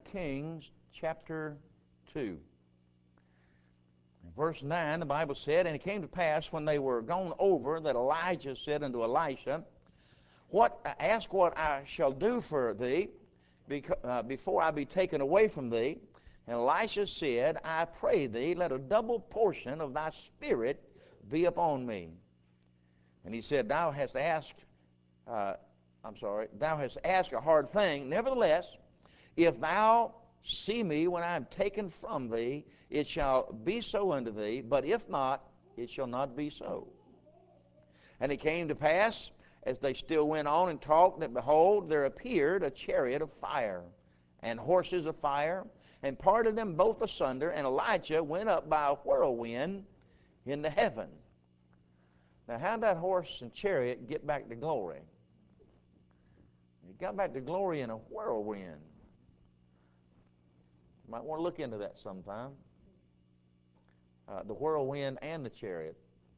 Kings chapter 2. In verse 9, the Bible said, And it came to pass when they were gone over that Elijah said unto Elisha, Ask what I shall do for thee before I be taken away from thee. And Elisha said, I pray thee, let a double portion of thy spirit be upon me. And he said, Thou hast asked a hard thing. Nevertheless, if thou see me when I am taken from thee, it shall be so unto thee, but if not, it shall not be so. And it came to pass, as they still went on and talked, that behold, there appeared a chariot of fire, and horses of fire, and parted them both asunder, and Elijah went up by a whirlwind into heaven. Now, how did that horse and chariot get back to glory? He got back to glory in a whirlwind. You might want to look into that sometime. The whirlwind and the chariot.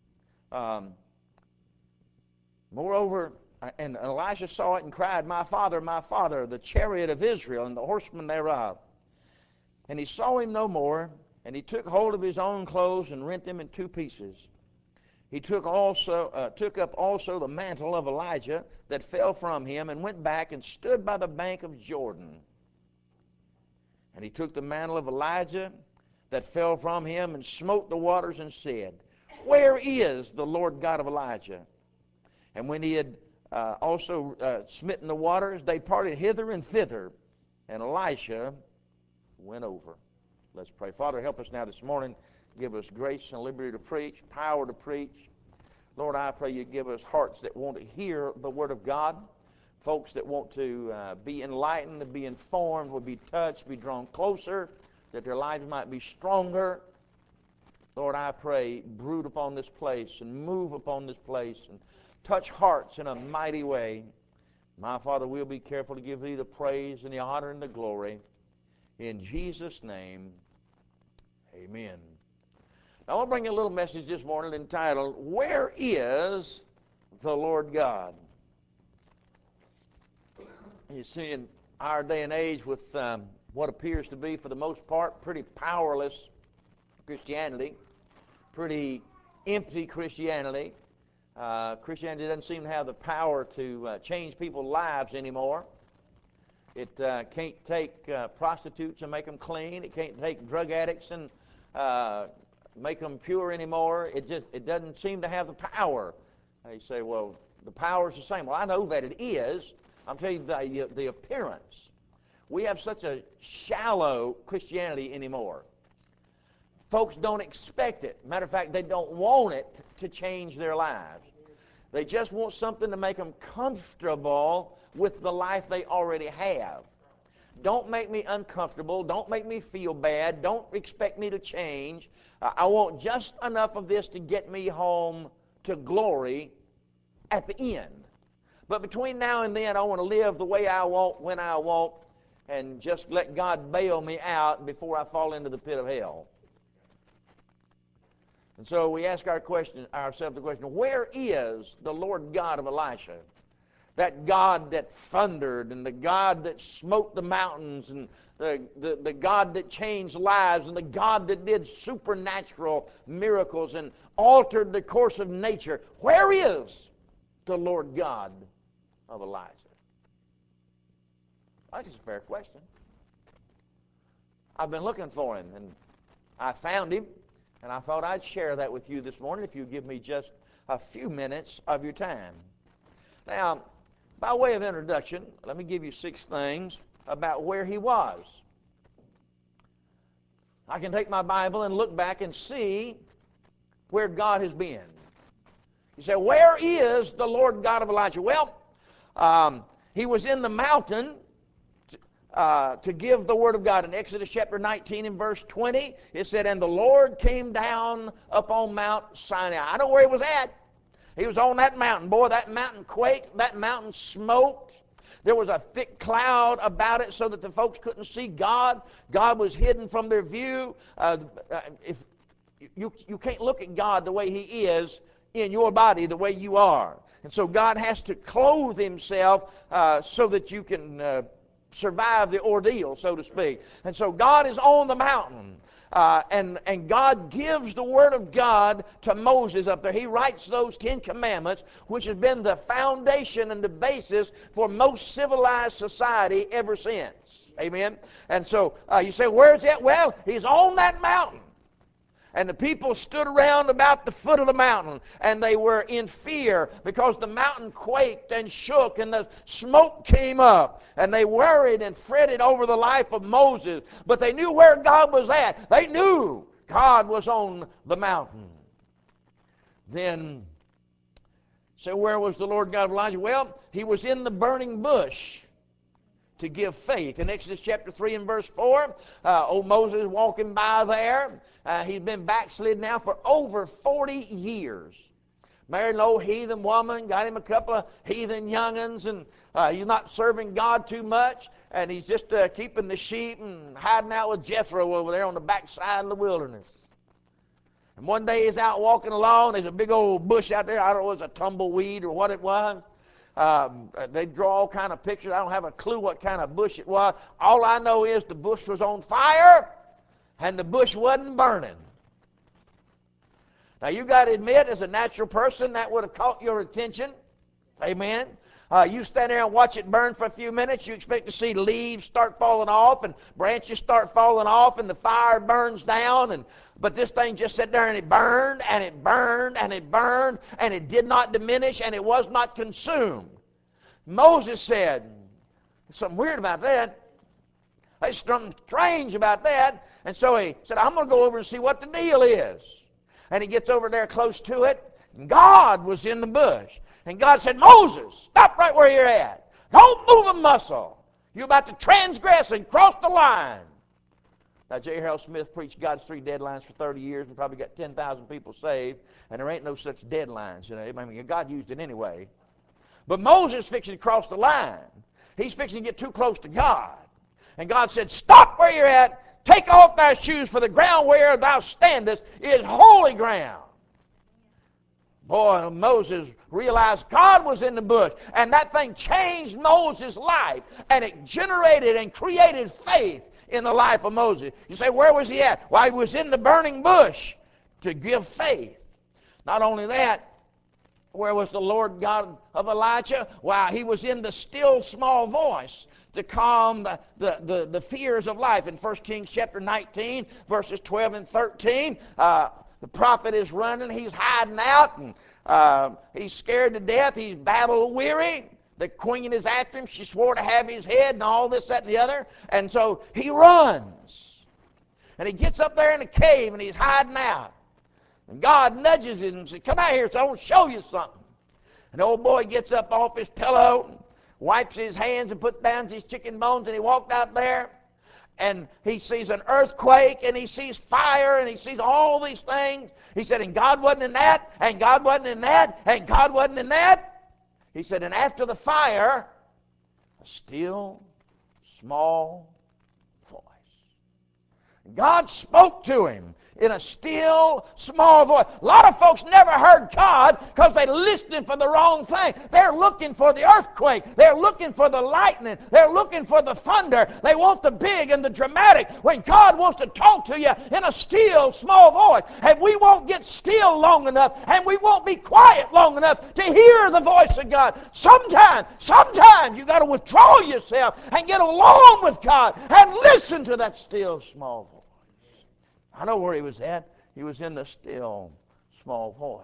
Moreover, and Elisha saw it and cried, my father, the chariot of Israel and the horsemen thereof. And he saw him no more, and he took hold of his own clothes and rent them in two pieces. He took up also the mantle of Elijah that fell from him, and went back and stood by the bank of Jordan. And he took the mantle of Elijah that fell from him, and smote the waters, and said, Where is the Lord God of Elijah? And when he had also smitten the waters, they parted hither and thither, and Elisha went over. Let's pray. Father, help us now this morning. Give us grace and liberty to preach, power to preach. Lord, I pray you give us hearts that want to hear the Word of God, folks that want to be enlightened, to be informed, will be touched, be drawn closer, that their lives might be stronger. Lord, I pray, brood upon this place and move upon this place and touch hearts in a mighty way. My Father, we'll be careful to give thee the praise and the honor and the glory. In Jesus' name, amen. Now, I want to bring you a little message this morning entitled, Where is the Lord God? You see, in our day and age with what appears to be, for the most part, pretty powerless Christianity, pretty empty Christianity, Christianity doesn't seem to have the power to change people's lives anymore. It can't take prostitutes and make them clean. It can't take drug addicts and make them pure anymore. It doesn't seem to have the power. You say, well, the power is the same. Well, I know that it is. I'm telling you the appearance. We have such a shallow Christianity anymore. Folks don't expect it. Matter of fact, they don't want it to change their lives. They just want something to make them comfortable with the life they already have. Don't make me uncomfortable. Don't make me feel bad. Don't expect me to change. I want just enough of this to get me home to glory at the end. But between now and then, I want to live the way I want, when I want, and just let God bail me out before I fall into the pit of hell. And so we ask ourselves the question, where is the Lord God of Elisha? That God that thundered, and the God that smote the mountains, and the God that changed lives, and the God that did supernatural miracles and altered the course of nature. Where is the Lord God of Elijah? That's a fair question. I've been looking for him, and I found him, and I thought I'd share that with you this morning if you give me just a few minutes of your time. Now, by way of introduction, let me give you 6 things about where he was. I can take my Bible and look back and see where God has been. You say, where is the Lord God of Elijah? Well, he was in the mountain to give the word of God. In Exodus chapter 19 and verse 20, it said, And the Lord came down upon Mount Sinai. I know where he was at. He was on that mountain. Boy, that mountain quaked. That mountain smoked. There was a thick cloud about it so that the folks couldn't see God. God was hidden from their view. If you can't look at God the way he is in your body, the way you are. And so God has to clothe himself so that you can survive the ordeal, so to speak. And so God is on the mountain. And God gives the Word of God to Moses up there. He writes those 10 Commandments, which has been the foundation and the basis for most civilized society ever since. Amen? And so you say, where's that? Well, He's on that mountain. And the people stood around about the foot of the mountain, and they were in fear because the mountain quaked and shook, and the smoke came up, and they worried and fretted over the life of Moses. But they knew where God was at. They knew God was on the mountain. Then, so where was the Lord God of Elijah? Well, He was in the burning bush to give faith. In Exodus chapter 3 and verse 4, old Moses walking by there. He's been backslid now for over 40 years. Married an old heathen woman, got him a couple of heathen young'uns, and he's not serving God too much, and he's just keeping the sheep and hiding out with Jethro over there on the backside of the wilderness. And one day he's out walking along, there's a big old bush out there. I don't know if it was a tumbleweed or what it was. They draw all kind of pictures. I don't have a clue what kind of bush it was. All I know is the bush was on fire and the bush wasn't burning. Now you got to admit, as a natural person, that would have caught your attention. Amen. You stand there and watch it burn for a few minutes, you expect to see leaves start falling off and branches start falling off and the fire burns down. But this thing just sat there and it burned and it burned and it burned and it did not diminish and it was not consumed. Moses said, there's something weird about that. There's something strange about that. And so he said, I'm going to go over and see what the deal is. And he gets over there close to it. And God was in the bush. And God said, Moses, stop right where you're at. Don't move a muscle. You're about to transgress and cross the line. Now, J. Harold Smith preached God's 3 deadlines for 30 years and probably got 10,000 people saved. And there ain't no such deadlines. You know, I mean, God used it anyway. But Moses fixing to cross the line. He's fixing to get too close to God. And God said, stop where you're at. Take off thy shoes, for the ground where thou standest is holy ground. Boy, Moses realized God was in the bush, and that thing changed Moses' life, and it generated and created faith in the life of Moses. You say, where was he at? Well, he was in the burning bush to give faith. Not only that, where was the Lord God of Elijah? Well, he was in the still small voice to calm the fears of life. In 1 Kings chapter 19, verses 12 and 13, the prophet is running, he's hiding out, and he's scared to death, he's battle weary. The queen is after him, she swore to have his head and all this, that, and the other. And so he runs. And he gets up there in a cave and he's hiding out. And God nudges him and says, come out here so I want to show you something. And the old boy gets up off his pillow, wipes his hands and puts down his chicken bones, and he walked out there. And he sees an earthquake, and he sees fire, and he sees all these things. He said, and God wasn't in that, and God wasn't in that, and God wasn't in that. He said, and after the fire, a still, small voice. God spoke to him in a still, small voice. A lot of folks never heard God because they're listening for the wrong thing. They're looking for the earthquake. They're looking for the lightning. They're looking for the thunder. They want the big and the dramatic when God wants to talk to you in a still, small voice. And we won't get still long enough, and we won't be quiet long enough to hear the voice of God. Sometimes you got to withdraw yourself and get alone with God and listen to that still, small voice. I know where he was at. He was in the still, small voice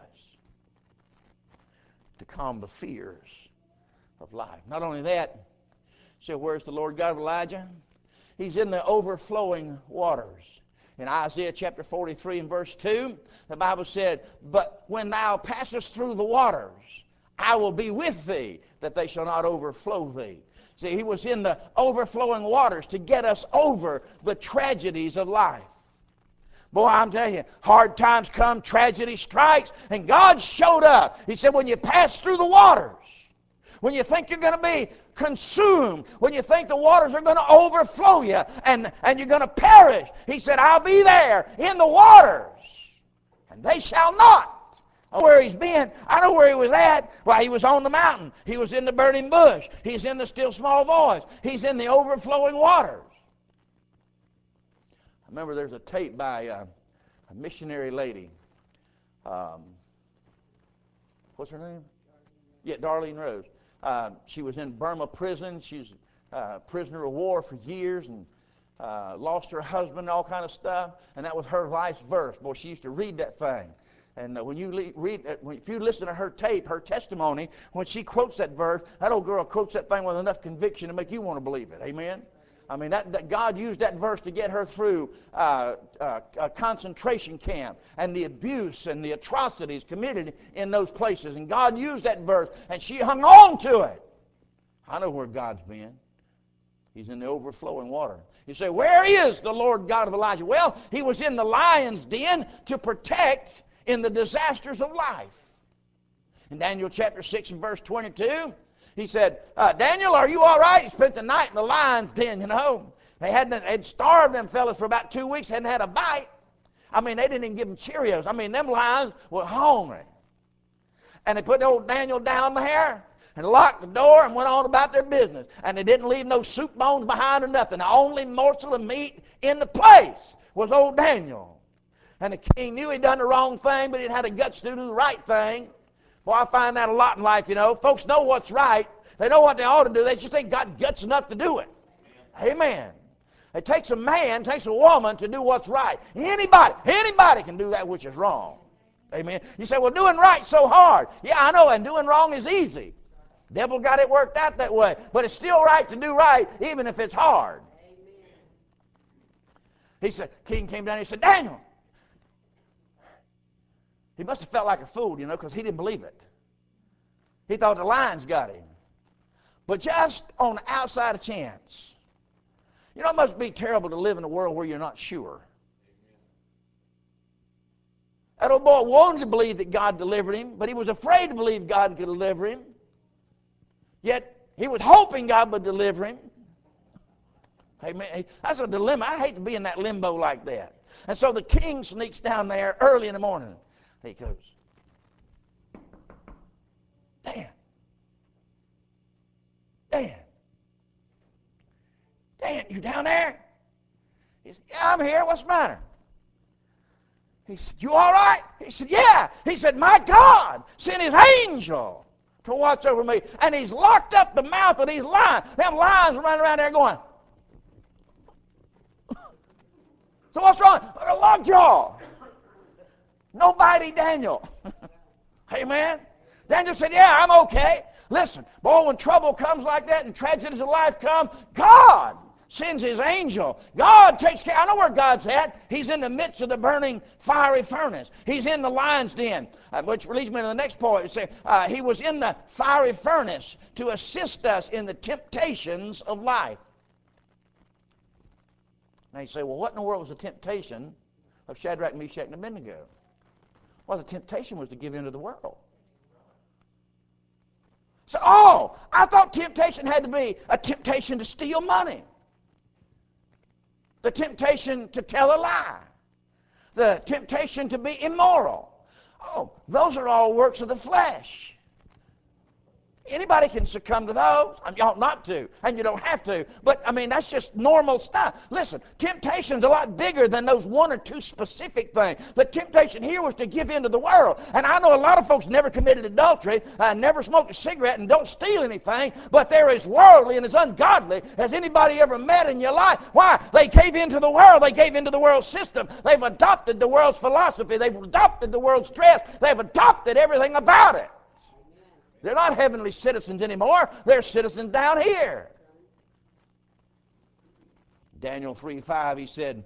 to calm the fears of life. Not only that, so where's the Lord God of Elijah? He's in the overflowing waters. In Isaiah chapter 43 and verse 2, the Bible said, but when thou passest through the waters, I will be with thee, that they shall not overflow thee. See, he was in the overflowing waters to get us over the tragedies of life. Boy, I'm telling you, hard times come, tragedy strikes, and God showed up. He said, when you pass through the waters, when you think you're going to be consumed, when you think the waters are going to overflow you and you're going to perish, he said, I'll be there in the waters, and they shall not I know where he's been. I know where he was at. Well, he was on the mountain. He was in the burning bush. He's in the still small voice. He's in the overflowing waters. I remember there's a tape by a missionary lady. What's her name? Yeah, Darlene Rose. She was in Burma prison. She was a prisoner of war for years and lost her husband and all kind of stuff. And that was her life's verse. Boy, she used to read that thing. And when you read, if you listen to her tape, her testimony, when she quotes that verse, that old girl quotes that thing with enough conviction to make you want to believe it. Amen? I mean, that God used that verse to get her through a concentration camp and the abuse and the atrocities committed in those places. And God used that verse, and she hung on to it. I know where God's been. He's in the overflowing water. You say, where is the Lord God of Elijah? Well, he was in the lion's den to protect in the disasters of life. In Daniel chapter 6 and verse 22, he said, Daniel, are you all right? He spent the night in the lion's den, you know. They'd starved them fellas for about 2 weeks, hadn't had a bite. I mean, they didn't even give them Cheerios. I mean, them lions were hungry. And they put old Daniel down there and locked the door and went on about their business. And they didn't leave no soup bones behind or nothing. The only morsel of meat in the place was old Daniel. And the king knew he'd done the wrong thing, but he'd had the guts to do the right thing. Well, I find that a lot in life, you know. Folks know what's right. They know what they ought to do. They just ain't got guts enough to do it. Amen. It takes a man, takes a woman to do what's right. Anybody can do that which is wrong. Amen. You say, well, doing right's so hard. Yeah, I know, and doing wrong is easy. Devil got it worked out that way. But it's still right to do right, even if it's hard. He said, king came down and he said, Daniel. He must have felt like a fool, you know, because he didn't believe it. He thought the lions got him. But just on the outside of chance. You know, it must be terrible to live in a world where you're not sure. That old boy wanted to believe that God delivered him, but he was afraid to believe God could deliver him. Yet, he was hoping God would deliver him. Amen. That's a dilemma. I hate to be in that limbo like that. And so the king sneaks down there early in the morning. He goes, Dan, you down there? He said, yeah, I'm here. What's the matter? He said, you all right? He said, yeah. He said, my God sent his angel to watch over me, and he's locked up the mouth of these lions. Them lions running around there going. So what's wrong? A lockjaw. No bitey Daniel. Amen. Daniel said, yeah, I'm okay. Listen, boy, when trouble comes like that and tragedies of life come, God sends his angel. God takes care. I know where God's at. He's in the midst of the burning fiery furnace. He's in the lion's den, which leads me to the next point. He was in the fiery furnace to assist us in the temptations of life. Now you say, well, what in the world was the temptation of Shadrach, Meshach, and Abednego? Well, the temptation was to give in to the world. So, I thought temptation had to be a temptation to steal money. The temptation to tell a lie. The temptation to be immoral. Those are all works of the flesh. Anybody can succumb to those. You ought not to, and you don't have to. But, I mean, that's just normal stuff. Listen, temptation's a lot bigger than those one or two specific things. The temptation here was to give in to the world. And I know a lot of folks never committed adultery, never smoked a cigarette, and don't steal anything, but they're as worldly and as ungodly as anybody ever met in your life. Why? They gave in to the world. They gave in to the world's system. They've adopted the world's philosophy. They've adopted the world's dress. They've adopted everything about it. They're not heavenly citizens anymore. They're citizens down here. Daniel 3:5, he said,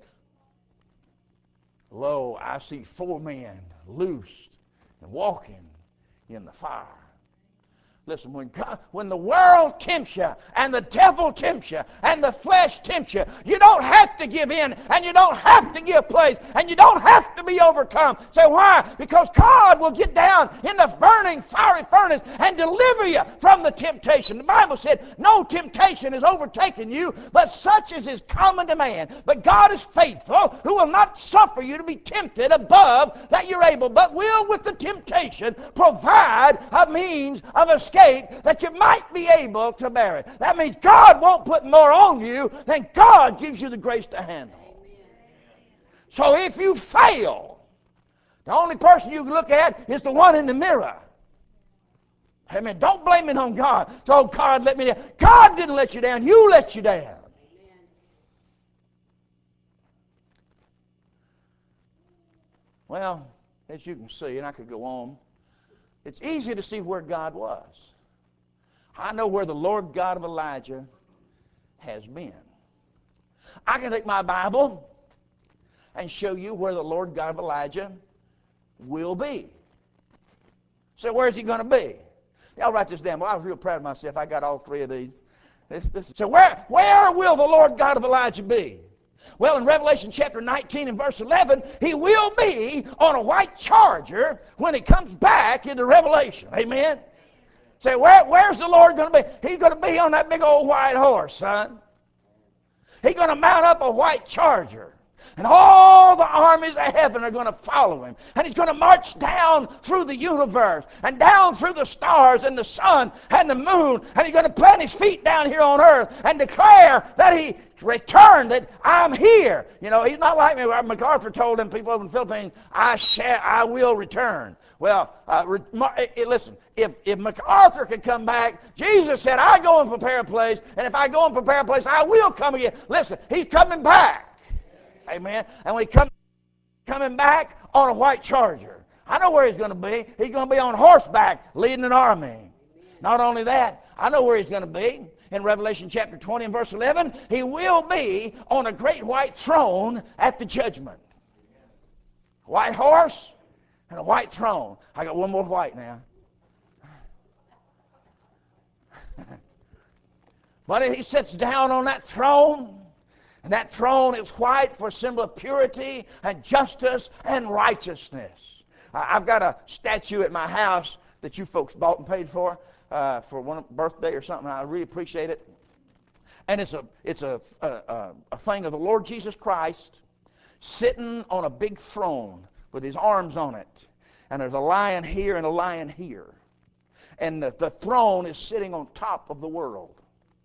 lo, I see 4 men loosed and walking in the fire. Listen, when the world tempts you, and the devil tempts you, and the flesh tempts you, you don't have to give in, and you don't have to give place, and you don't have to be overcome. Say, why? Because God will get down in the burning, fiery furnace and deliver you from the temptation. The Bible said, no temptation has overtaken you, but such as is common to man. But God is faithful, who will not suffer you to be tempted above that you're able, but will with the temptation provide a means of escape, that you might be able to bear it. That means God won't put more on you than God gives you the grace to handle. So if you fail, the only person you can look at is the one in the mirror. Amen. Don't blame it on God. Oh, God let me down. God didn't let you down. You let you down. Well, as you can see, and I could go on, it's easy to see where God was. I know where the Lord God of Elijah has been. I can take my Bible and show you where the Lord God of Elijah will be. So where is he going to be? Y'all write this down. Well, I was real proud of myself. I got all three of these. So where will the Lord God of Elijah be? Well, in Revelation chapter 19 and verse 11, he will be on a white charger when he comes back into Revelation. Amen? Say, where's the Lord going to be? He's going to be on that big old white horse, son. He's going to mount up a white charger. And all the armies of heaven are going to follow him. And he's going to march down through the universe and down through the stars and the sun and the moon. And he's going to plant his feet down here on earth and declare that he returned, that I'm here. You know, he's not like me. MacArthur told them people over in the Philippines, I will return. Well, listen, if MacArthur could come back, Jesus said, I go and prepare a place. And if I go and prepare a place, I will come again. Listen, he's coming back. Amen. And when he coming back on a white charger. I know where he's going to be. He's going to be on horseback leading an army. Not only that, I know where he's going to be. In Revelation chapter 20 and verse 11, he will be on a great white throne at the judgment. White horse and a white throne. I got one more white now. But he sits down on that throne. And that throne is white for a symbol of purity and justice and righteousness. I've got a statue at my house that you folks bought and paid for one birthday or something. I really appreciate it. And it's a thing of the Lord Jesus Christ sitting on a big throne with his arms on it. And there's a lion here and a lion here. And the throne is sitting on top of the world.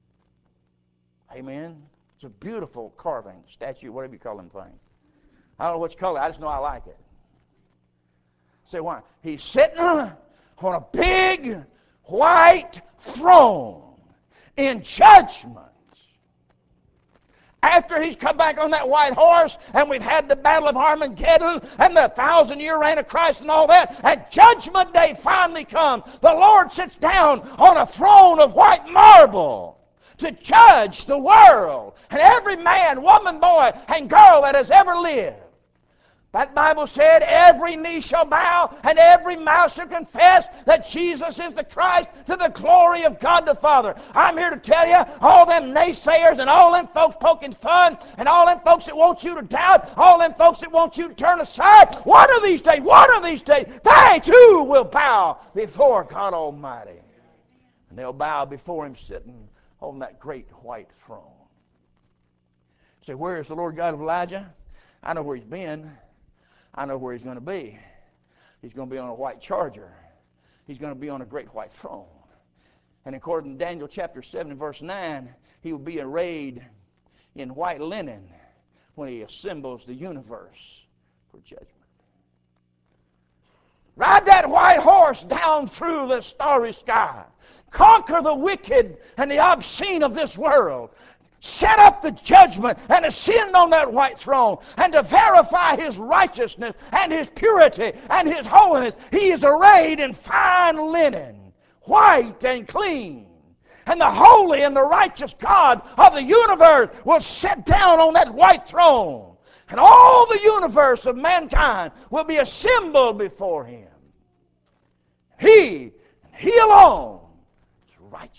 Amen. It's a beautiful carving, statue, whatever you call them thing. I don't know what you call it. I just know I like it. Say why? He's sitting on a big white throne in judgment. After he's come back on that white horse and we've had the battle of Armageddon and the 1,000-year reign of Christ and all that, and judgment day finally comes, the Lord sits down on a throne of white marble to judge the world and every man, woman, boy, and girl that has ever lived. That Bible said every knee shall bow and every mouth shall confess that Jesus is the Christ to the glory of God the Father. I'm here to tell you, all them naysayers and all them folks poking fun and all them folks that want you to doubt, all them folks that want you to turn aside, one of these days, they too will bow before God Almighty. And they'll bow before him sitting on that great white throne. Say, where is the Lord God of Elijah? I know where he's been. I know where he's going to be. He's going to be on a white charger. He's going to be on a great white throne. And according to Daniel chapter 7 and verse 9, he will be arrayed in white linen when he assembles the universe for judgment. Ride that white horse down through the starry sky. Conquer the wicked and the obscene of this world. Set up the judgment and ascend on that white throne, and to verify his righteousness and his purity and his holiness, he is arrayed in fine linen, white and clean. And the holy and the righteous God of the universe will sit down on that white throne, and all the universe of mankind will be assembled before him. He alone righteous.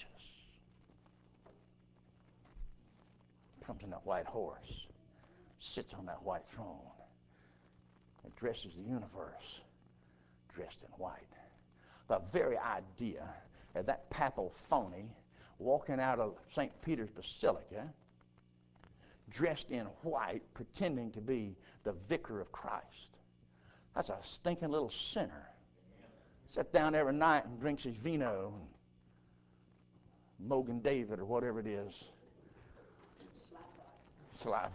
Comes on that white horse, sits on that white throne, addresses the universe dressed in white. The very idea of that papal phony walking out of St. Peter's Basilica dressed in white, pretending to be the vicar of Christ. That's a stinking little sinner. Sits down every night and drinks his vino, and Mogan David or whatever it is. Sly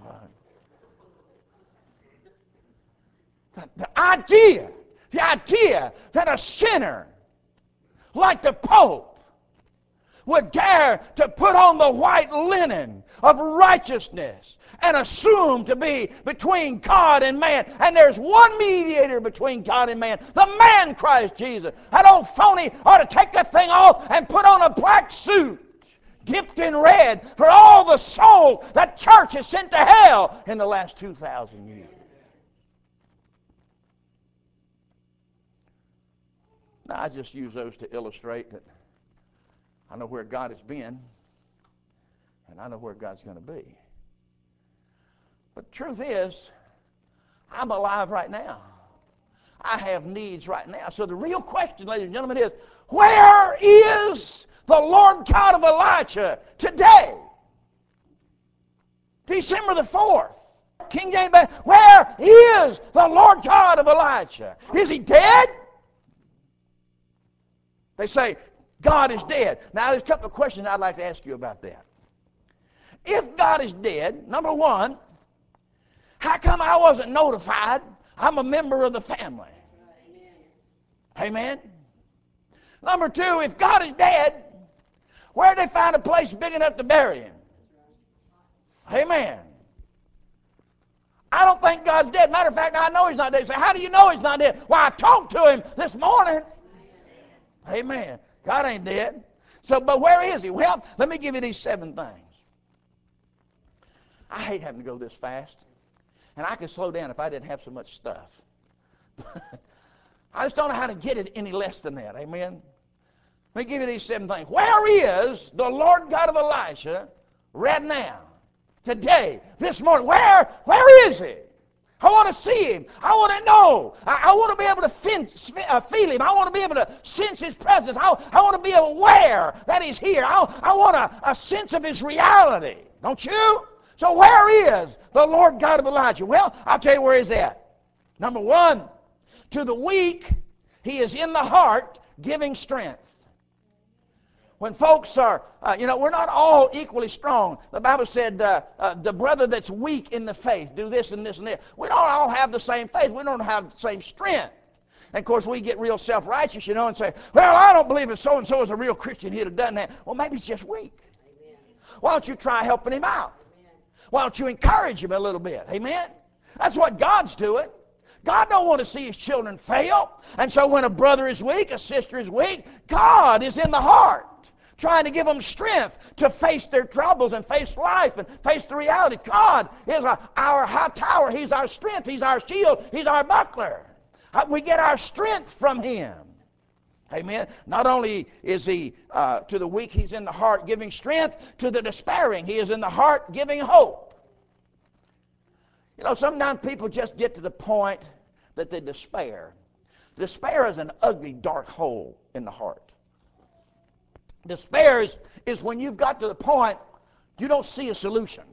fun. The idea that a sinner like the Pope would dare to put on the white linen of righteousness and assume to be between God and man. And there's one mediator between God and man, the man Christ Jesus. That old phony ought to take that thing off and put on a black suit dipped in red for all the souls that church has sent to hell in the last 2,000 years. Now, I just use those to illustrate that I know where God has been, and I know where God's going to be. But the truth is, I'm alive right now. I have needs right now. So the real question, ladies and gentlemen, is, where is the Lord God of Elijah today? December the 4th. King James, where is the Lord God of Elijah? Is he dead? They say, God is dead. Now, there's a couple of questions I'd like to ask you about that. If God is dead, number one, how come I wasn't notified? I'm a member of the family. Amen. Number two, if God is dead, where did they find a place big enough to bury him? Amen. I don't think God's dead. Matter of fact, I know he's not dead. You say, how do you know he's not dead? Well, I talked to him this morning. Amen. God ain't dead. So, but where is he? Well, let me give you these 7 things. I hate having to go this fast. And I could slow down if I didn't have so much stuff. I just don't know how to get it any less than that. Amen. Let me give you these 7 things. Where is the Lord God of Elijah right now? Today, this morning. Where is he? I want to see him. I want to know. I want to be able to feel him. I want to be able to sense his presence. I want to be aware that he's here. I want a sense of his reality. Don't you? So where is the Lord God of Elijah? Well, I'll tell you where he's at. Number one, to the weak, he is in the heart giving strength. When folks are, we're not all equally strong. The Bible said the brother that's weak in the faith, do this and this and this. We don't all have the same faith. We don't have the same strength. And, of course, we get real self-righteous, and say, well, I don't believe if so-and-so is a real Christian, he'd have done that. Well, maybe he's just weak. Amen. Why don't you try helping him out? Amen. Why don't you encourage him a little bit? Amen? That's what God's doing. God don't want to see his children fail. And so when a brother is weak, a sister is weak, God is in the heart, trying to give them strength to face their troubles and face life and face the reality. God is our high tower. He's our strength. He's our shield. He's our buckler. We get our strength from him. Amen. Not only is he to the weak, he's in the heart giving strength. To the despairing, he is in the heart giving hope. Sometimes people just get to the point that they despair. Despair is an ugly, dark hole in the heart. Despair is when you've got to the point you don't see a solution.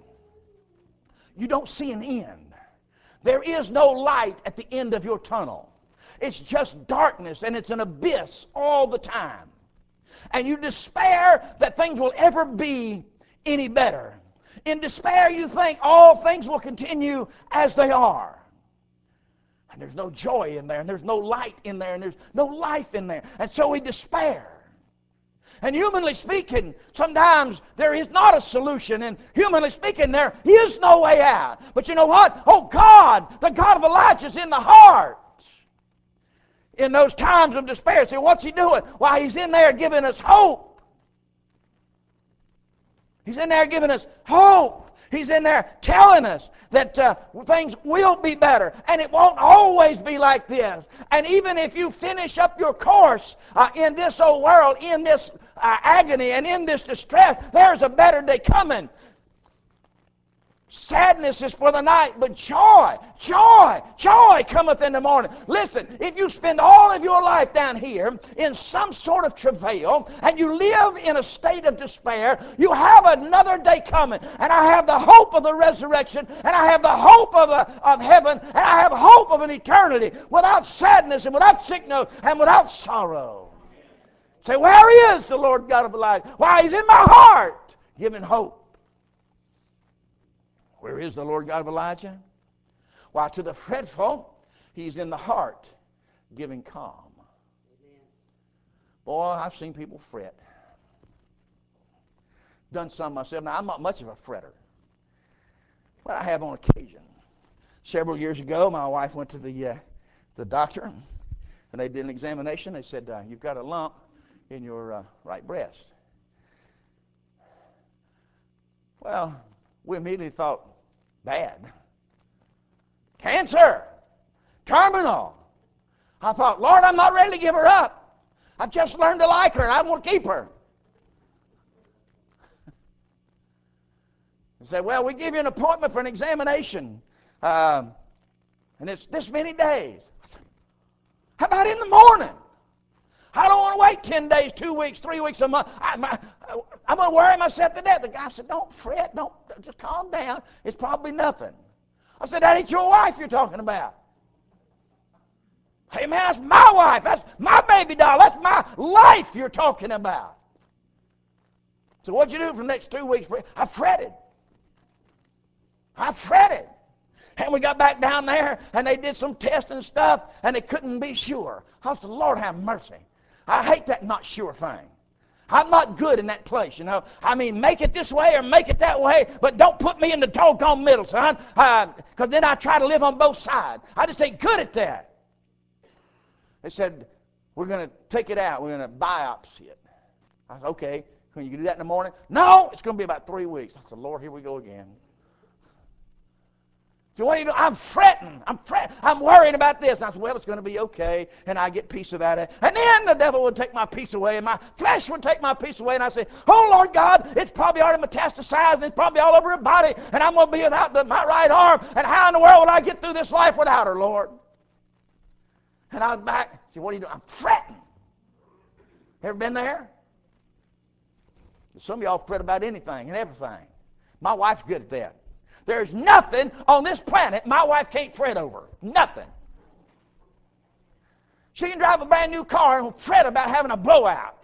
You don't see an end. There is no light at the end of your tunnel. It's just darkness, and it's an abyss all the time. And you despair that things will ever be any better. In despair, you think all things will continue as they are. And there's no joy in there, and there's no light in there, and there's no life in there. And so we despair. And humanly speaking, sometimes there is not a solution. And humanly speaking, there is no way out. But you know what? Oh, God, the God of Elijah is in the heart. In those times of despair. See, what's he doing? Why, he's in there giving us hope. He's in there giving us hope. He's in there telling us that things will be better, and it won't always be like this. And even if you finish up your course in this old world, in this agony and in this distress, there's a better day coming. Sadness is for the night, but joy cometh in the morning. Listen, if you spend all of your life down here in some sort of travail, and you live in a state of despair, you have another day coming. And I have the hope of the resurrection, and I have the hope of heaven, and I have hope of an eternity without sadness and without sickness and without sorrow. Say, where is the Lord God of Elijah? Why, He's in my heart, giving hope. Where is the Lord God of Elijah? Why, to the fretful, He's in the heart, giving calm. Amen. Boy, I've seen people fret. Done some myself. Now, I'm not much of a fretter, but I have on occasion. Several years ago, my wife went to the doctor, and they did an examination. They said, you've got a lump in your right breast. Well, we immediately thought, bad. Cancer. Terminal. I thought, Lord, I'm not ready to give her up. I've just learned to like her, and I want to keep her. They said, well, we give you an appointment for an examination, and it's this many days. I said, how about in the morning? I don't want to wait 10 days, 2 weeks, 3 weeks, a month. I'm going to worry myself to death. The guy said, don't fret. Just calm down. It's probably nothing. I said, that ain't your wife you're talking about. Hey, man, that's my wife. That's my baby doll. That's my life you're talking about. So what'd you do for the next 2 weeks? I fretted. And we got back down there, and they did some tests and stuff, and they couldn't be sure. I said, Lord, have mercy. I hate that not sure thing. I'm not good in that place, you know. I mean, make it this way or make it that way, but don't put me in the doggone middle, son, because then I try to live on both sides. I just ain't good at that. They said, we're going to take it out. We're going to biopsy it. I said, okay. Can you do that in the morning? No, it's going to be about 3 weeks. I said, Lord, here we go again. So what do you do? I'm fretting. I'm worried about this. And I said, well, it's going to be okay, and I get peace about it. And then the devil would take my peace away, and my flesh would take my peace away. And I say, oh, Lord God, it's probably already metastasized, and it's probably all over her body, and I'm going to be without my right arm. And how in the world will I get through this life without her, Lord? And I was back. I said, what are you doing? I'm fretting. Ever been there? Some of y'all fret about anything and everything. My wife's good at that. There's nothing on this planet my wife can't fret over. Nothing. She can drive a brand new car and fret about having a blowout.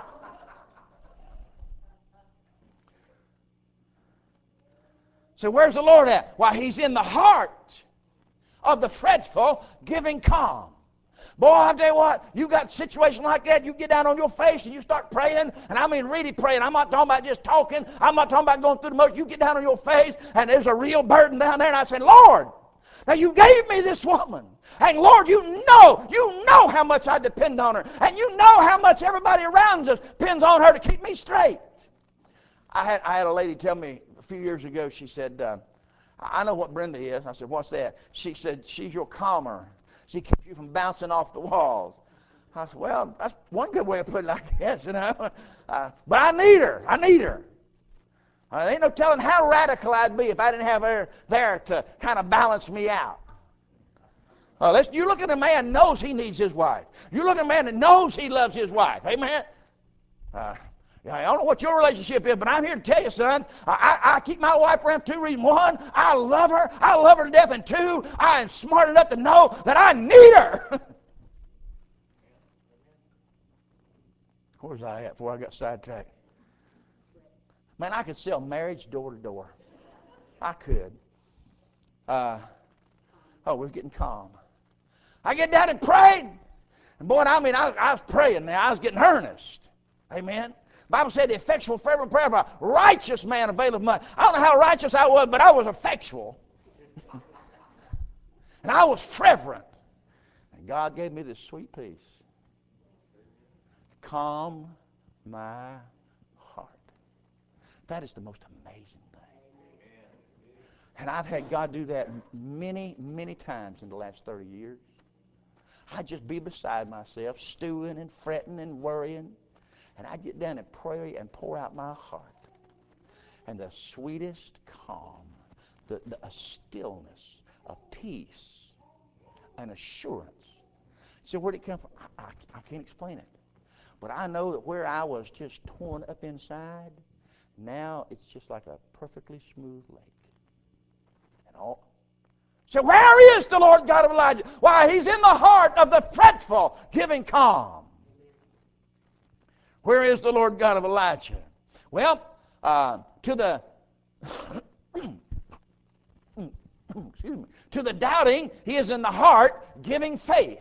So where's the Lord at? Why, He's in the heart of the fretful, giving calm. Boy, I'll tell you what, you got a situation like that, you get down on your face and you start praying, and I mean really praying. I'm not talking about just talking. I'm not talking about going through the motions. You get down on your face, and there's a real burden down there, and I say, Lord, now you gave me this woman, and Lord, you know how much I depend on her, and you know how much everybody around us depends on her to keep me straight. I had a lady tell me a few years ago, she said, I know what Brenda is. I said, what's that? She said, she's your calmer. She keeps you from bouncing off the walls. I said, well, that's one good way of putting it, I guess, you know. But I need her. There ain't no telling how radical I'd be if I didn't have her there to kind of balance me out. You look at a man who knows he needs his wife. You look at a man that knows he loves his wife. Amen? I don't know what your relationship is, but I'm here to tell you, son, I keep my wife around for 2 reasons. One, I love her. I love her to death. And two, I am smart enough to know that I need her. Where was I at before I got sidetracked? Man, I could sell marriage door to door. I could. We're getting calm. I get down and prayed. And boy, I was praying now. I was getting earnest. Amen. The Bible said the effectual fervent prayer of a righteous man availeth much. I don't know how righteous I was, but I was effectual. And I was fervent. And God gave me this sweet peace. Calm my heart. That is the most amazing thing. And I've had God do that many, many times in the last 30 years. I'd just be beside myself, stewing and fretting and worrying. And I'd get down and pray and pour out my heart. And the sweetest calm, a stillness, a peace, an assurance. So where'd it come from? I can't explain it. But I know that where I was just torn up inside, now it's just like a perfectly smooth lake. And all. So where is the Lord God of Elijah? Why, He's in the heart of the fretful, giving calm. Where is the Lord God of Elijah? Well, to the excuse me, to the doubting, He is in the heart, giving faith.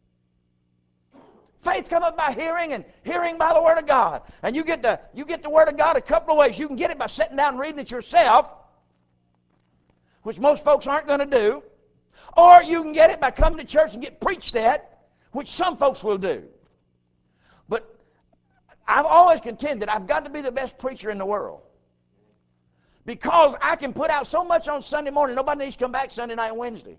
Faith cometh by hearing, and hearing by the Word of God. And you get the Word of God a couple of ways. You can get it by sitting down and reading it yourself, which most folks aren't going to do. Or you can get it by coming to church and get preached at, which some folks will do. But I've always contended I've got to be the best preacher in the world. Because I can put out so much on Sunday morning, nobody needs to come back Sunday night and Wednesday.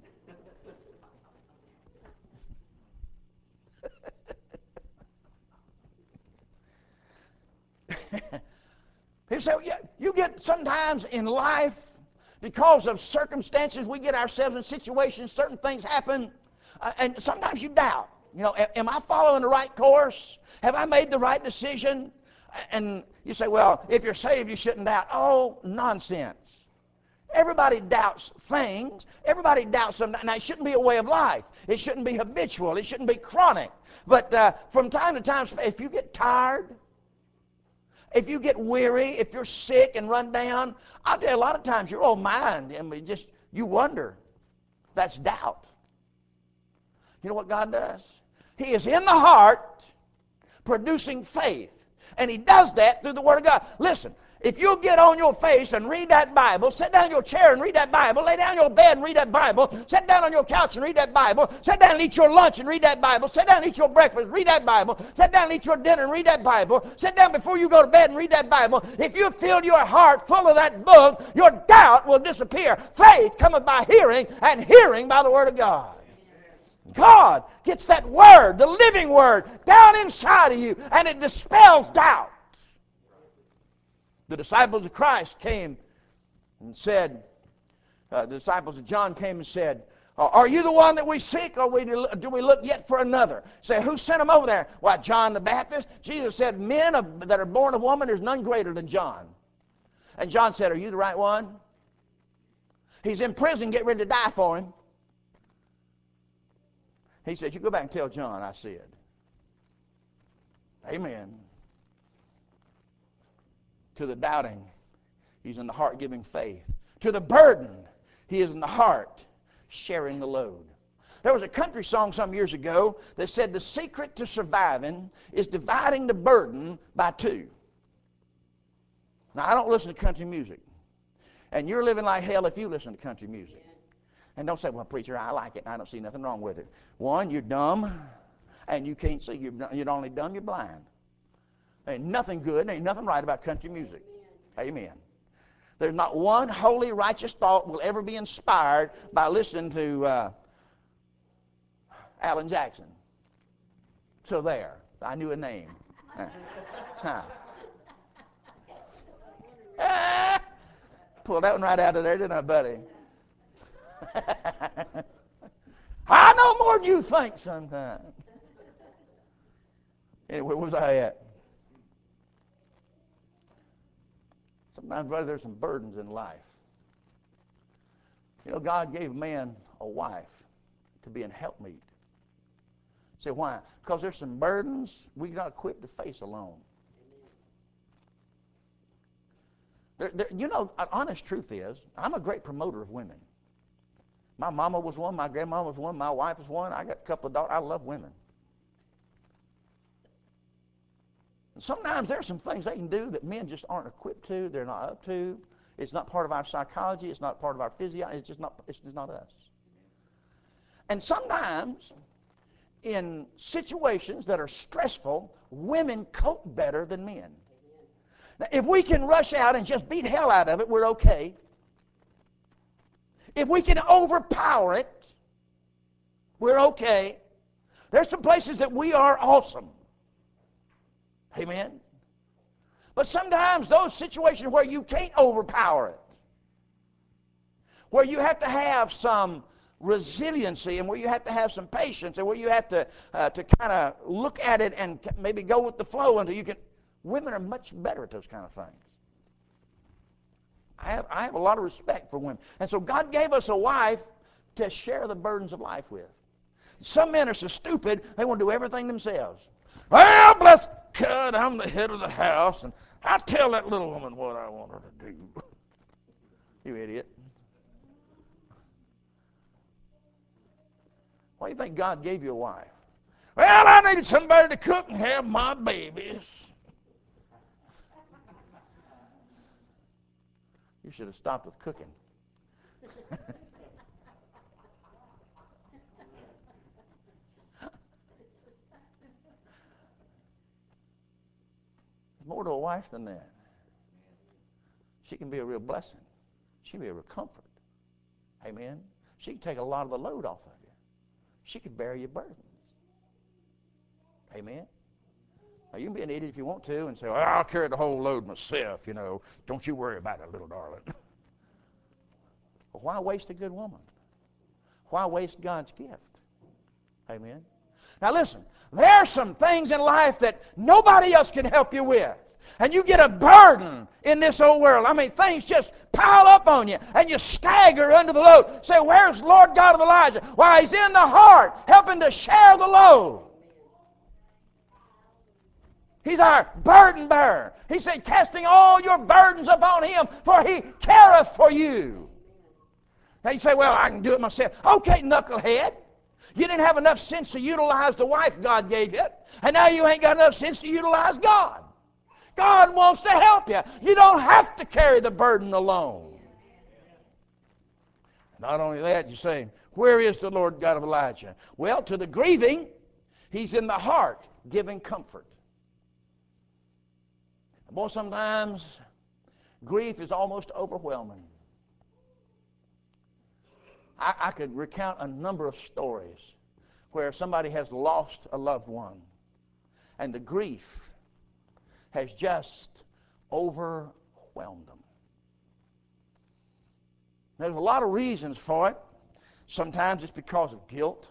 He said, yeah, you get sometimes in life, because of circumstances, we get ourselves in situations, certain things happen, and sometimes you doubt. You know, am I following the right course? Have I made the right decision? And you say, well, if you're saved, you shouldn't doubt. Oh, nonsense. Everybody doubts things. Everybody doubts them. Now, it shouldn't be a way of life. It shouldn't be habitual. It shouldn't be chronic. But from time to time, if you get tired, if you get weary, if you're sick and run down, I'll tell you, a lot of times your old mind, and you wonder. That's doubt. You know what God does? He is in the heart producing faith. And He does that through the Word of God. Listen, if you'll get on your face and read that Bible, sit down in your chair and read that Bible, lay down in your bed and read that Bible, sit down on your couch and read that Bible, sit down and eat your lunch and read that Bible, sit down and eat your breakfast, read that Bible, sit down and eat your dinner and read that Bible, sit down before you go to bed and read that Bible. If you fill your heart full of that book, your doubt will disappear. Faith cometh by hearing, and hearing by the Word of God. God gets that Word, the living Word, down inside of you, and it dispels doubt. The disciples of Christ came and said, the disciples of John came and said, are you the one that we seek, or do we look yet for another? Say, who sent him over there? Why, John the Baptist? Jesus said, men that are born of woman, there's none greater than John. And John said, are you the right one? He's in prison, get ready to die for him. He said, you go back and tell John I said. Amen. To the doubting, He's in the heart giving faith. To the burden, He is in the heart sharing the load. There was a country song some years ago that said the secret to surviving is dividing the burden by two. Now, I don't listen to country music. And you're living like hell if you listen to country music. And don't say, well, preacher, I like it, and I don't see nothing wrong with it. One, you're dumb, and you can't see. You're not only dumb, you're blind. Ain't nothing good, ain't nothing right about country music. Amen. There's not one holy, righteous thought will ever be inspired by listening to Alan Jackson. So there, I knew a name. Pulled that one right out of there, didn't I, buddy? I know more than you think sometimes. Anyway, where was I at? Sometimes, brother, there's some burdens in life. You know, God gave man a wife to be an helpmeet. Say, why? Because there's some burdens we're not equipped to face alone. You know, an honest truth is, I'm a great promoter of women. My mama was one, my grandma was one, my wife was one. I got a couple of daughters. I love women. And sometimes there are some things they can do that men just aren't equipped to, they're not up to. It's not part of our psychology, it's not part of our physiology, it's just not us. And sometimes, in situations that are stressful, women cope better than men. Now, if we can rush out and just beat hell out of it, we're okay. If we can overpower it, we're okay. There's some places that we are awesome. Amen. But sometimes those situations where you can't overpower it, where you have to have some resiliency and where you have to have some patience and where you have to kind of look at it and maybe go with the flow until you can. Women are much better at those kind of things. I have a lot of respect for women. And so God gave us a wife to share the burdens of life with. Some men are so stupid, they want to do everything themselves. Well, bless God, I'm the head of the house, and I tell that little woman what I want her to do. You idiot. Why do you think God gave you a wife? Well, I needed somebody to cook and have my babies. You should have stopped with cooking. There's more to a wife than that. She can be a real blessing. She can be a real comfort. Amen. She can take a lot of the load off of you. She can bear your burdens. Amen. Now, you can be an idiot if you want to and say, well, I'll carry the whole load myself, you know. Don't you worry about it, little darling. Well, why waste a good woman? Why waste God's gift? Amen. Now listen, there are some things in life that nobody else can help you with. And you get a burden in this old world. I mean, things just pile up on you, and you stagger under the load. Say, where's the Lord God of Elijah? Why, He's in the heart, helping to share the load. He's our burden bearer. He said, casting all your burdens upon Him, for He careth for you. Now you say, well, I can do it myself. Okay, knucklehead. You didn't have enough sense to utilize the wife God gave you, and now you ain't got enough sense to utilize God. God wants to help you. You don't have to carry the burden alone. Not only that, you say, where is the Lord God of Elijah? Well, to the grieving, He's in the heart, giving comfort. Boy, sometimes grief is almost overwhelming. I could recount a number of stories where somebody has lost a loved one, and the grief has just overwhelmed them. There's a lot of reasons for it. Sometimes it's because of guilt.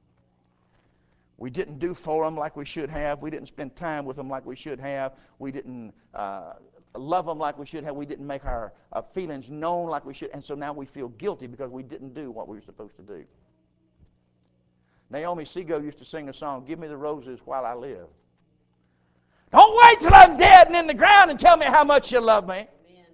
We didn't do for them like we should have. We didn't spend time with them like we should have. We didn't love them like we should have. We didn't make our feelings known like we should. And so now we feel guilty because we didn't do what we were supposed to do. Naomi Seago used to sing a song, Give Me the Roses While I Live. Don't wait till I'm dead and in the ground and tell me how much you love me. Amen.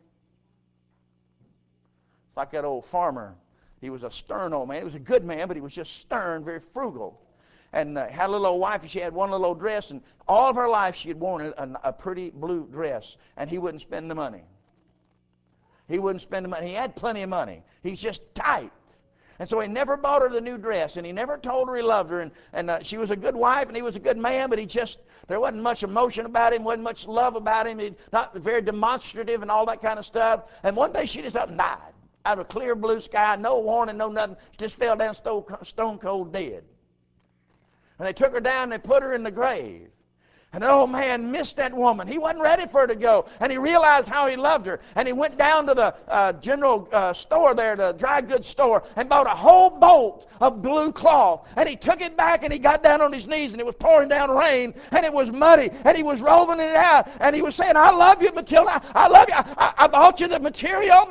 It's like that old farmer. He was a stern old man. He was a good man, but he was just stern, very frugal. And had a little old wife, and she had one little old dress, and all of her life she had worn a pretty blue dress, and he wouldn't spend the money. He wouldn't spend the money. He had plenty of money. He's just tight. And so he never bought her the new dress, and he never told her he loved her, and she was a good wife, and he was a good man, but there wasn't much emotion about him, wasn't much love about him. He's not very demonstrative and all that kind of stuff. And one day she just up and died out of a clear blue sky, no warning, no nothing. She just fell down stone cold dead. And they took her down and they put her in the grave. And the old man missed that woman. He wasn't ready for her to go. And he realized how he loved her. And he went down to the general store there, the dry goods store, and bought a whole bolt of blue cloth. And he took it back and he got down on his knees and it was pouring down rain and it was muddy. And he was rolling it out. And he was saying, I love you, Matilda. I love you. I bought you the material.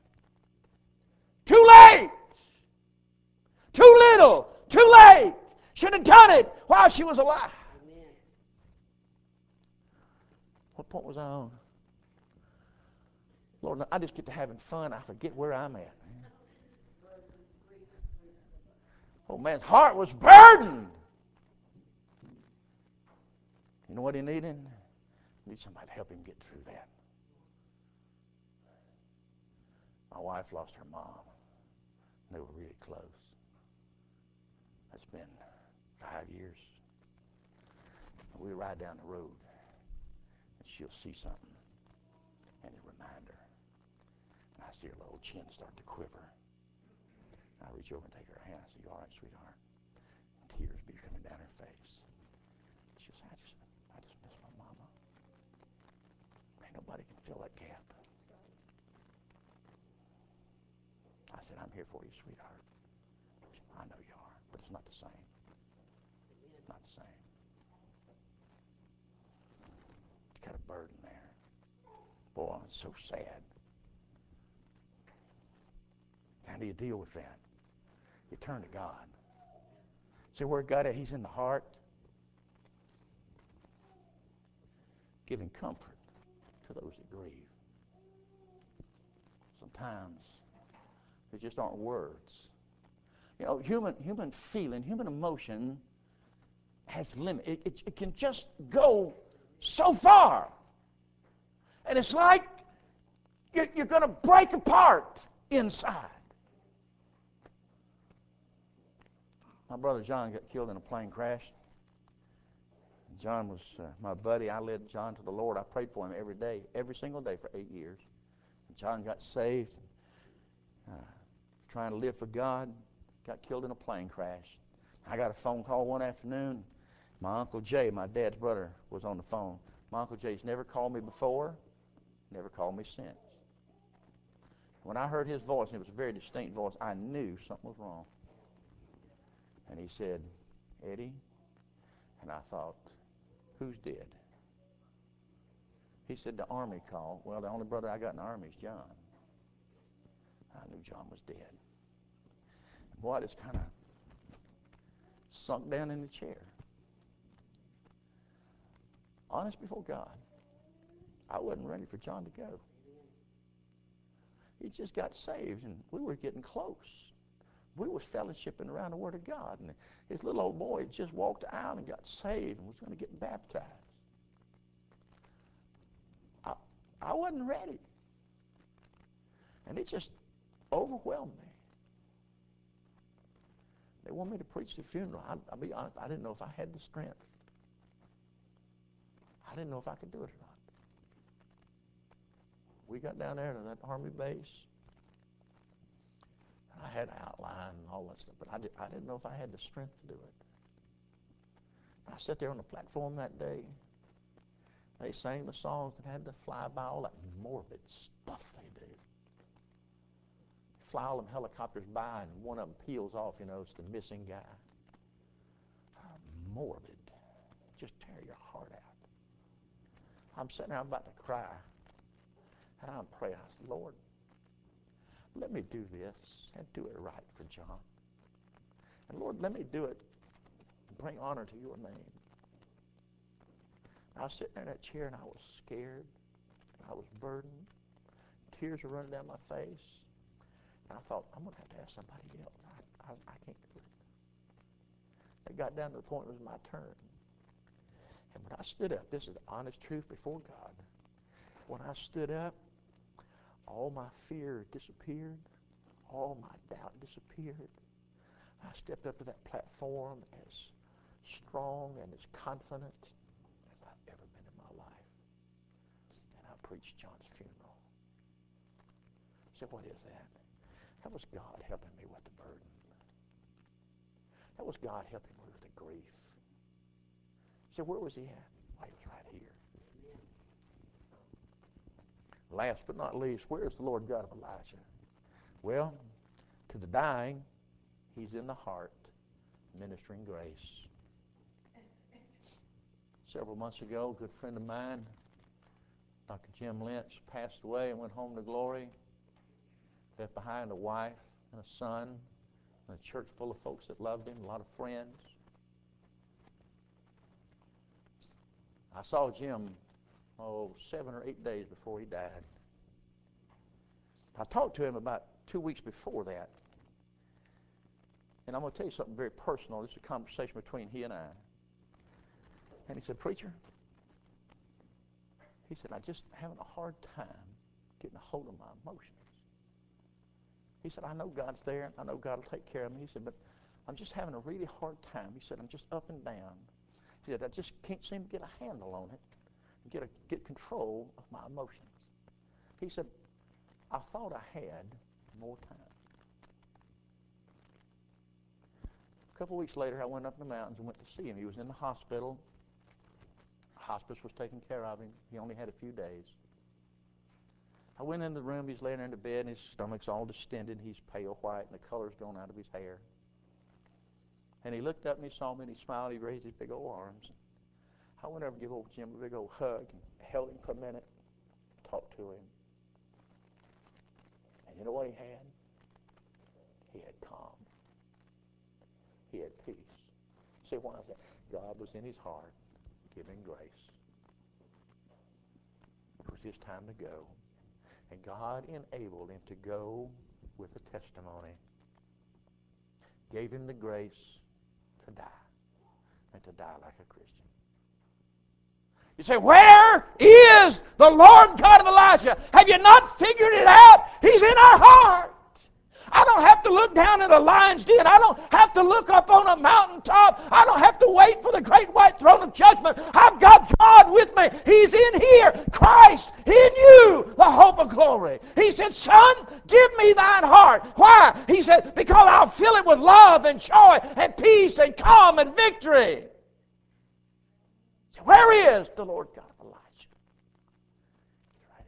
Too late. Too little. Too late. Should have done it while she was alive. Amen. What point was I on? Lord, I just get to having fun. I forget where I'm at. Oh, man's heart was burdened. You know what he needed? He needed somebody to help him get through that. My wife lost her mom. They were really close. That's been 5 years. We ride down the road, and she'll see something, and it'll remind her. And I see her little chin start to quiver. reach over and take her hand. I said, "You all right, sweetheart?" Tears be coming down her face. She said, I just miss my mama. Ain't nobody can fill that gap. I said, "I'm here for you, sweetheart." She said, "I know you are, but it's not the same. It's not the same." She's got a burden there. Boy, I'm so sad. How do you deal with that? You turn to God. See where God is? He's in the heart. Giving comfort to those that grieve. Sometimes there just aren't words. You know, human feeling, human emotion has limit. It can just go so far. And it's like you're going to break apart inside. My brother John got killed in a plane crash. John was my buddy. I led John to the Lord. I prayed for him every day, every single day for 8 years. And John got saved, trying to live for God, got killed in a plane crash. I got a phone call one afternoon. My Uncle Jay, my dad's brother, was on the phone. My Uncle Jay's never called me before, never called me since. When I heard his voice, and it was a very distinct voice, I knew something was wrong. And he said, "Eddie," and I thought, "Who's dead?" He said, "The Army called." Well, the only brother I got in the Army is John. I knew John was dead. Boy, I just kind of sunk down in the chair. Honest before God, I wasn't ready for John to go. He just got saved, and we were getting close. We was fellowshipping around the Word of God, and his little old boy just walked out and got saved and was going to get baptized. I wasn't ready. And it just overwhelmed me. They wanted me to preach the funeral. I'll be honest, I didn't know if I had the strength. I didn't know if I could do it or not. We got down there to that Army base. I had an outline and all that stuff, but I didn't know if I had the strength to do it. I sat there on the platform that day. They sang the songs that had to fly by, all that morbid stuff they do. Fly all them helicopters by and one of them peels off, you know, it's the missing guy. Morbid. Just tear your heart out. I'm sitting there, I'm about to cry. And I'm praying. I said, "Lord, let me do this and do it right for John. And Lord, let me do it and bring honor to your name." I was sitting there in that chair and I was scared. I was burdened. Tears were running down my face. And I thought, I'm going to have to ask somebody else. I can't do it. It got down to the point it was my turn. And when I stood up, this is the honest truth before God. When I stood up, all my fear disappeared. All my doubt disappeared. I stepped up to that platform as strong and as confident as I've ever been in my life. And I preached John's funeral. So what is that? That was God helping me with the burden. That was God helping me with the grief. So where was he at? Well, he was right here. Last but not least, where is the Lord God of Elijah? Well, to the dying, he's in the heart, ministering grace. Several months ago, a good friend of mine, Dr. Jim Lynch, passed away and went home to glory. Left behind a wife and a son and a church full of folks that loved him, a lot of friends. I saw Jim, 7 or 8 days before he died. I talked to him about 2 weeks before that. And I'm going to tell you something very personal. This is a conversation between he and I. And he said, "Preacher," he said, "I'm just having a hard time getting a hold of my emotions." He said, "I know God's there. I know God will take care of me." He said, "But I'm just having a really hard time." He said, "I'm just up and down." He said, "I just can't seem to get a handle on it, get control of my emotions." He said, "I thought I had more time." couple of weeks later, I went up in the mountains and went to see him. He was in the hospital. Hospice was taking care of him. He only had a few days. I went in the room. He's laying there in the bed, and his stomach's all distended. He's pale white, and the color's gone out of his hair. And he looked up, and he saw me, and he smiled. He raised his big old arms. I went over and gave old Jim a big old hug and held him for a minute, talked to him. And you know what he had? He had calm. He had peace. See, why is that? God was in his heart giving grace. It was his time to go. And God enabled him to go with a testimony. Gave him the grace to die. And to die like a Christian. You say, where is the Lord God of Elijah? Have you not figured it out? He's in our heart. I don't have to look down in a lion's den. I don't have to look up on a mountaintop. I don't have to wait for the great white throne of judgment. I've got God with me. He's in here. Christ in you, the hope of glory. He said, son, give me thine heart. Why? He said, because I'll fill it with love and joy and peace and calm and victory. So where is the Lord God of Elijah? He's right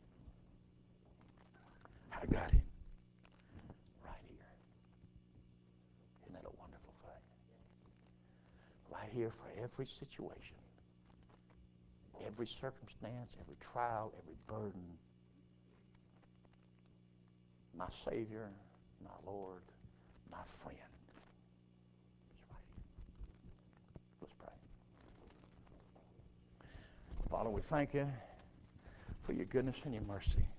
here. I got him. Isn't that a wonderful thing? Right here for every situation, every circumstance, every trial, every burden. My Savior, my Lord, my friend. He's right here. Let's pray. Father, we thank you for your goodness and your mercy.